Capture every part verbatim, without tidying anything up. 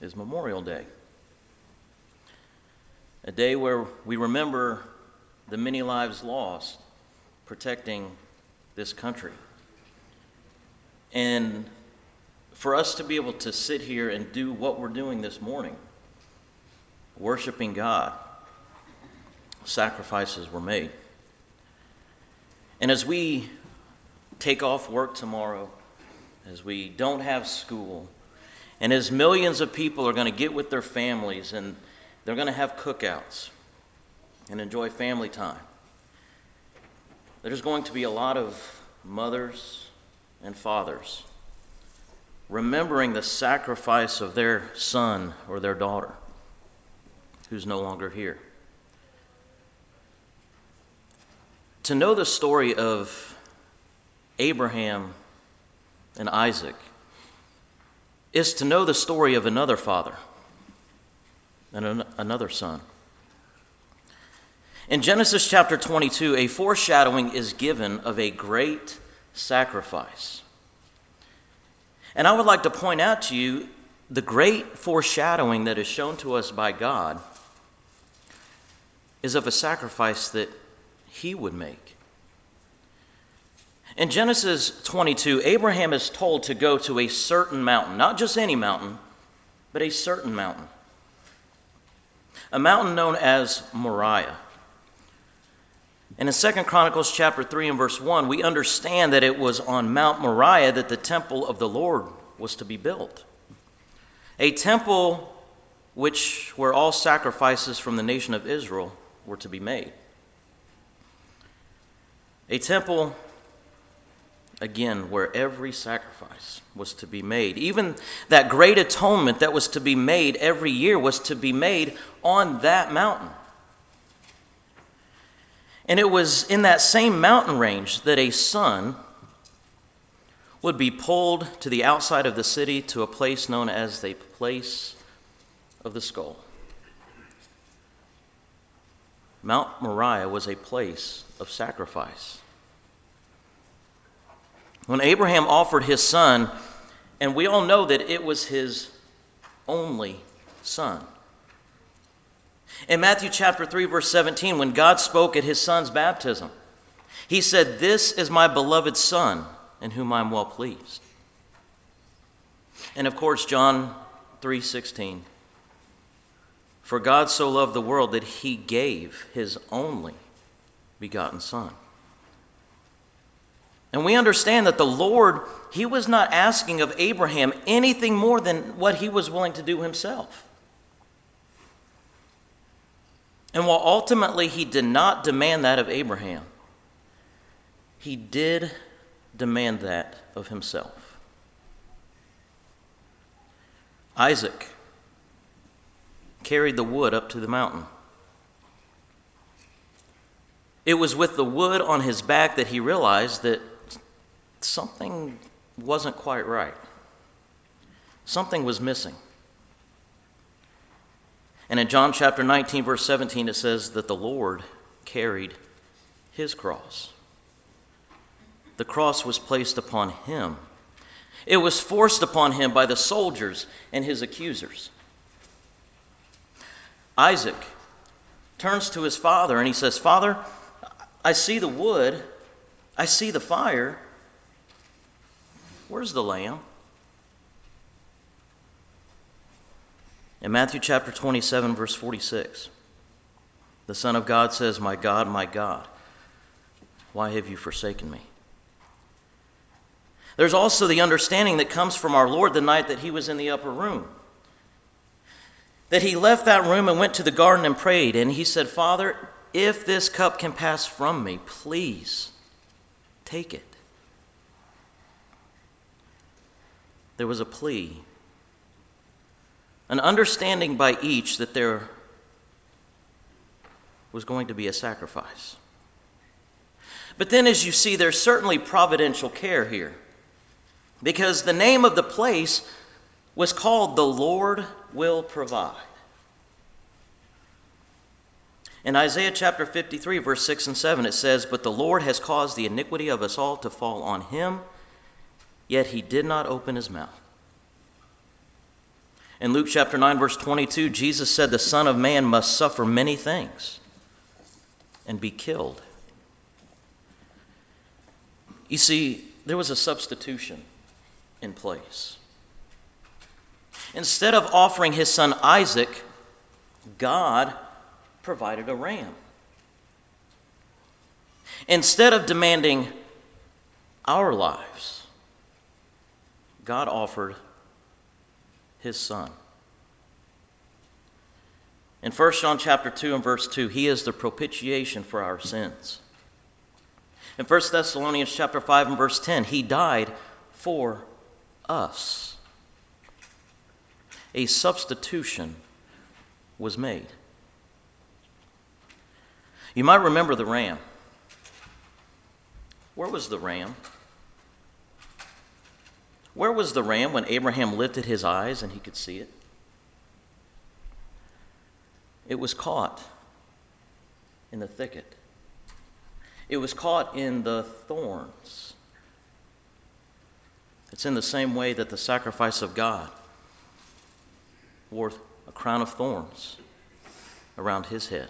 is Memorial Day. A day where we remember the many lives lost protecting this country. And for us to be able to sit here and do what we're doing this morning, worshiping God, sacrifices were made. And as we take off work tomorrow, as we don't have school, and as millions of people are going to get with their families and they're going to have cookouts and enjoy family time, there's going to be a lot of mothers and fathers remembering the sacrifice of their son or their daughter who's no longer here. To know the story of Abraham and Isaac is to know the story of another father and an- another son. In Genesis chapter twenty-two, a foreshadowing is given of a great sacrifice. And I would like to point out to you the great foreshadowing that is shown to us by God is of a sacrifice that he would make. In Genesis twenty-two, Abraham is told to go to a certain mountain, not just any mountain, but a certain mountain. A mountain known as Moriah. And in Second Chronicles chapter three and verse one, we understand that it was on Mount Moriah that the temple of the Lord was to be built. A temple which where all sacrifices from the nation of Israel were to be made. A temple, again, where every sacrifice was to be made. Even that great atonement that was to be made every year was to be made on that mountain. And it was in that same mountain range that a son would be pulled to the outside of the city to a place known as the place of the skull. Mount Moriah was a place of sacrifice. When Abraham offered his son, and we all know that it was his only son. In Matthew chapter three, verse seventeen, when God spoke at his son's baptism, he said, "This is my beloved son, in whom I am well pleased." And of course, John three sixteen, "For God so loved the world that he gave his only begotten son." And we understand that the Lord, he was not asking of Abraham anything more than what he was willing to do himself. And while ultimately he did not demand that of Abraham, he did demand that of himself. Isaac carried the wood up to the mountain. It was with the wood on his back that he realized that something wasn't quite right. Something was missing. And in John chapter nineteen, verse seventeen, it says that the Lord carried his cross. The cross was placed upon him. It was forced upon him by the soldiers and his accusers. Isaac turns to his father and he says, "Father, I see the wood, I see the fire. Where's the lamb?" In Matthew chapter twenty-seven, verse forty-six, the Son of God says, "My God, my God, why have you forsaken me?" There's also the understanding that comes from our Lord the night that he was in the upper room. That he left that room and went to the garden and prayed, and he said, "Father, if this cup can pass from me, please take it." There was a plea, an understanding by each that there was going to be a sacrifice. But then, as you see, there's certainly providential care here, because the name of the place was called "The Lord Will Provide." In Isaiah chapter fifty-three, verse six and seven, it says, "But the Lord has caused the iniquity of us all to fall on him, yet he did not open his mouth." In Luke chapter nine, verse twenty-two, Jesus said the Son of Man must suffer many things and be killed. You see, there was a substitution in place. Instead of offering his son Isaac, God provided a ram. Instead of demanding our lives, God offered his son. In First John chapter two and verse two, he is the propitiation for our sins. In First Thessalonians chapter five and verse ten, he died for us. A substitution was made. You might remember the ram. Where was the ram? Where was the ram when Abraham lifted his eyes and he could see it? It was caught in the thicket. It was caught in the thorns. It's in the same way that the sacrifice of God wore a crown of thorns around his head,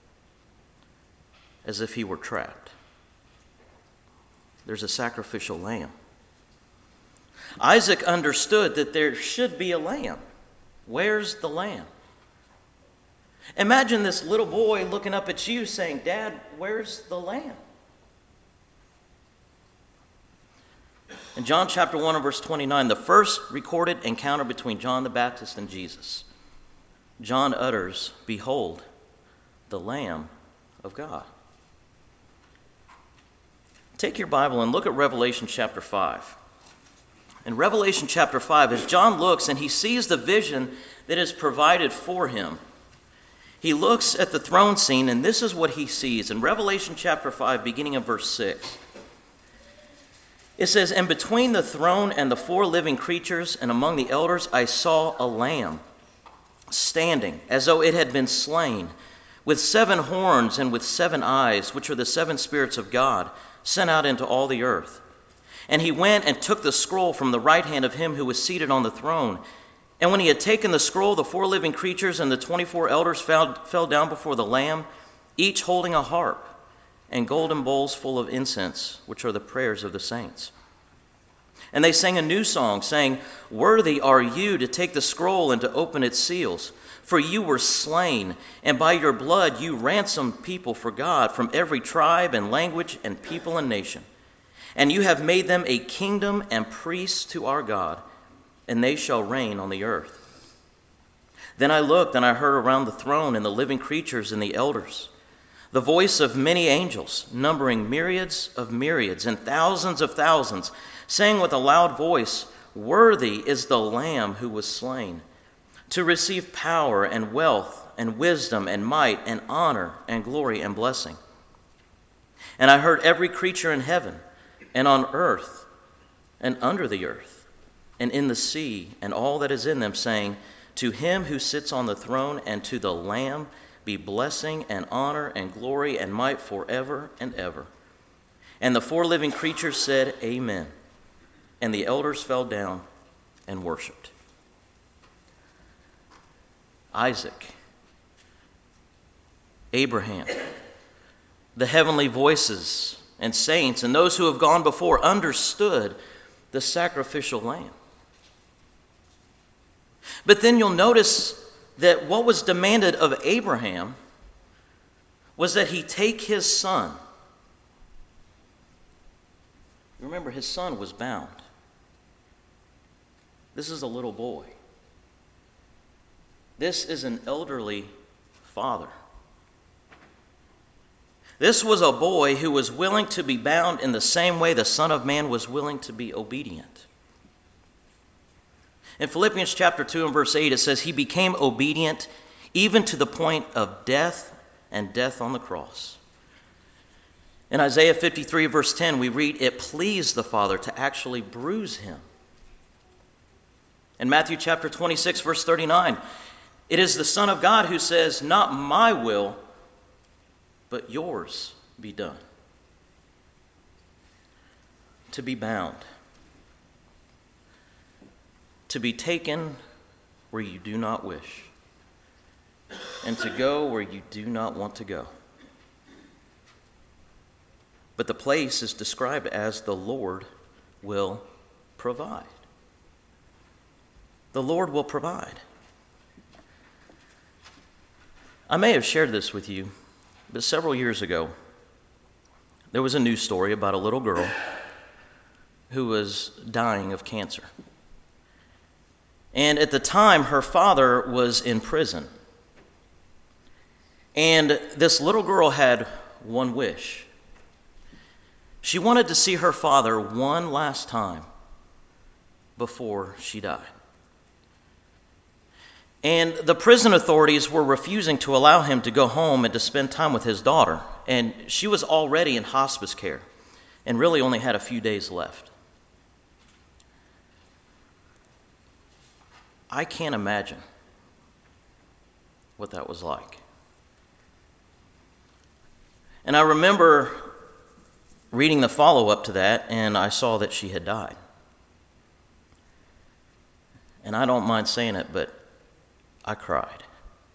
as if he were trapped. There's a sacrificial lamb. Isaac understood that there should be a lamb. Where's the lamb? Imagine this little boy looking up at you saying, "Dad, where's the lamb?" In John chapter one and verse twenty-nine, the first recorded encounter between John the Baptist and Jesus, John utters, "Behold, the Lamb of God." Take your Bible and look at Revelation chapter five. In Revelation chapter five, as John looks and he sees the vision that is provided for him, he looks at the throne scene, and this is what he sees. In Revelation chapter five, beginning in verse six, it says, "And between the throne and the four living creatures and among the elders, I saw a lamb standing as though it had been slain, with seven horns and with seven eyes, which are the seven spirits of God, sent out into all the earth. And he went and took the scroll from the right hand of him who was seated on the throne. And when he had taken the scroll, the four living creatures and the twenty-four elders fell, fell down before the Lamb, each holding a harp and golden bowls full of incense, which are the prayers of the saints. And they sang a new song, saying, 'Worthy are you to take the scroll and to open its seals. For you were slain, and by your blood you ransomed people for God from every tribe and language and people and nation. And you have made them a kingdom and priests to our God, and they shall reign on the earth.' Then I looked, and I heard around the throne and the living creatures and the elders the voice of many angels, numbering myriads of myriads and thousands of thousands, saying with a loud voice, 'Worthy is the Lamb who was slain, to receive power and wealth and wisdom and might and honor and glory and blessing.' And I heard every creature in heaven and on earth and under the earth and in the sea and all that is in them, saying, 'To him who sits on the throne and to the Lamb be blessing and honor and glory and might forever and ever.' And the four living creatures said, 'Amen.' And the elders fell down and worshiped." Isaac, Abraham, the heavenly voices and saints, and those who have gone before understood the sacrificial lamb. But then you'll notice that what was demanded of Abraham was that he take his son. Remember, his son was bound. This is a little boy. This is an elderly father. This was a boy who was willing to be bound in the same way the Son of Man was willing to be obedient. In Philippians chapter two and verse eight, it says, "He became obedient even to the point of death, and death on the cross." In Isaiah fifty-three verse ten, we read, "It pleased the Father to actually bruise him." In Matthew chapter twenty-six verse thirty-nine, it is the Son of God who says, "Not my will, but yours be done." To be bound, to be taken where you do not wish, and to go where you do not want to go. But the place is described as the Lord will provide. The Lord will provide. I may have shared this with you, but several years ago, there was a news story about a little girl who was dying of cancer. And at the time, her father was in prison. And this little girl had one wish. She wanted to see her father one last time before she died. And the prison authorities were refusing to allow him to go home and to spend time with his daughter. And she was already in hospice care and really only had a few days left. I can't imagine what that was like. And I remember reading the follow-up to that, and I saw that she had died. And I don't mind saying it, but I cried.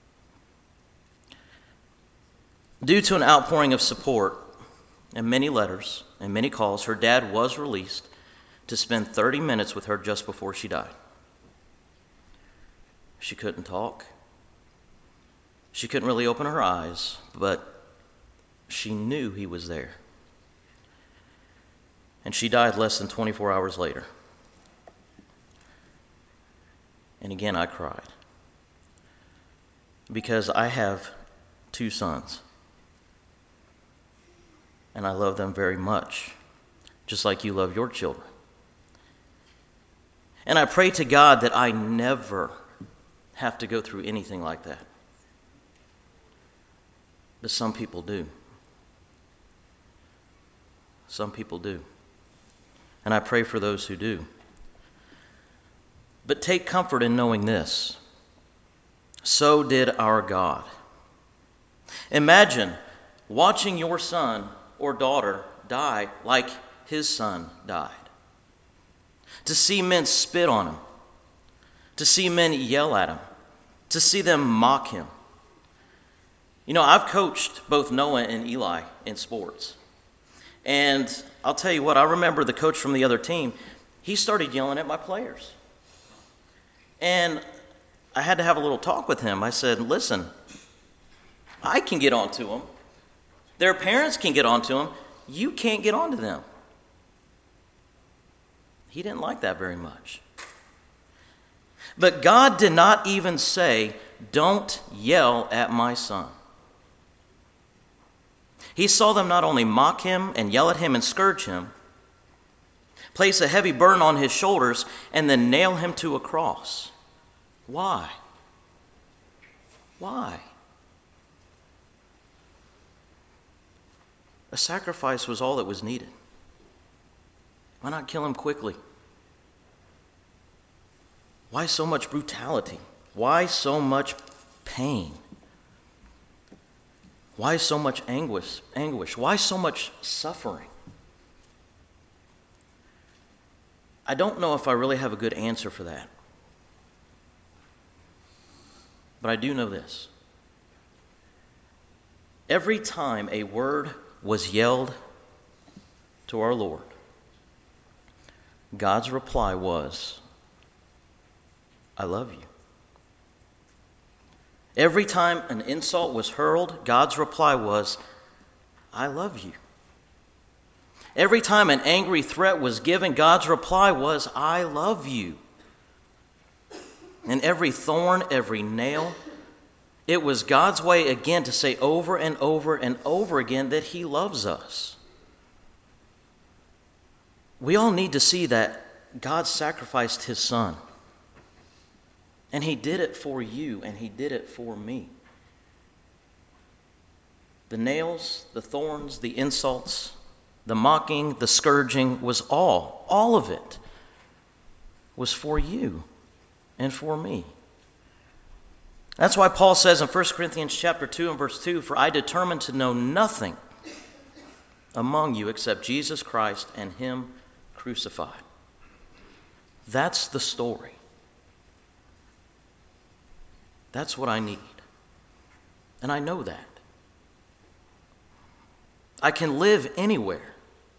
Due to an outpouring of support and many letters and many calls, her dad was released to spend thirty minutes with her just before she died. She couldn't talk. She couldn't really open her eyes, but she knew he was there. And she died less than twenty-four hours later. And again, I cried. Because I have two sons. And I love them very much, just like you love your children. And I pray to God that I never have to go through anything like that. But some people do. Some people do. And I pray for those who do. But take comfort in knowing this. So did our God. Imagine watching your son or daughter die like his son died. To see men spit on him. To see men yell at him. To see them mock him. You know, I've coached both Noah and Eli in sports. And I'll tell you what, I remember the coach from the other team, he started yelling at my players. And I had to have a little talk with him. I said, listen, I can get onto them. Their parents can get onto them. You can't get onto them. He didn't like that very much. But God did not even say, don't yell at my son. He saw them not only mock him and yell at him and scourge him, place a heavy burden on his shoulders, and then nail him to a cross. Why? Why? A sacrifice was all that was needed. Why not kill him quickly? Why so much brutality? Why so much pain? Why so much anguish? Anguish? Why so much suffering? I don't know if I really have a good answer for that. But I do know this. Every time a word was yelled to our Lord, God's reply was, I love you. Every time an insult was hurled, God's reply was, I love you. Every time an angry threat was given, God's reply was, I love you. And every thorn, every nail, it was God's way again to say over and over and over again that he loves us. We all need to see that God sacrificed his son. And he did it for you, and he did it for me. The nails, the thorns, the insults, the mocking, the scourging was all, all of it was for you and for me. That's why Paul says in First Corinthians chapter two and verse two, for I determined to know nothing among you except Jesus Christ and him crucified. That's the story. That's what I need. And I know that. I can live anywhere.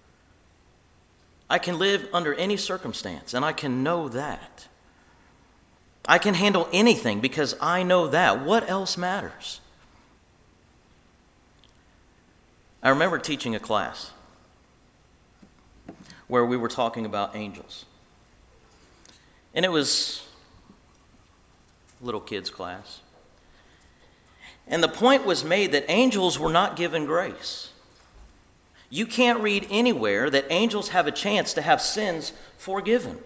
I can live under any circumstance, and I can know that. I can handle anything because I know that. What else matters? I remember teaching a class where we were talking about angels. And it was a little kids' class. And the point was made that angels were not given grace. You can't read anywhere that angels have a chance to have sins forgiven.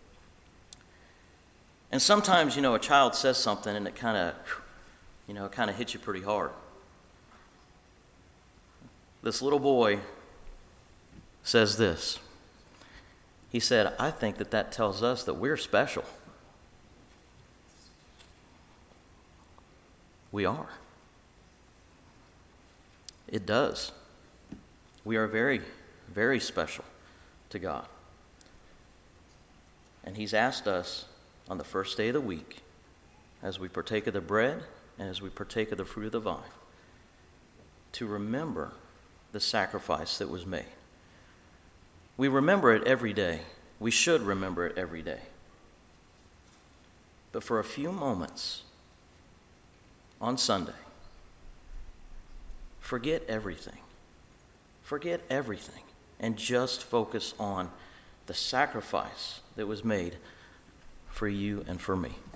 And sometimes, you know, a child says something and it kind of, you know, kind of hits you pretty hard. This little boy says this. He said, I think that that tells us that we're special. We are. It does. We are very, very special to God. And He's asked us on the first day of the week, as we partake of the bread and as we partake of the fruit of the vine, to remember the sacrifice that was made. We remember it every day. We should remember it every day. But for a few moments on Sunday, forget everything. Forget everything and just focus on the sacrifice that was made for you and for me.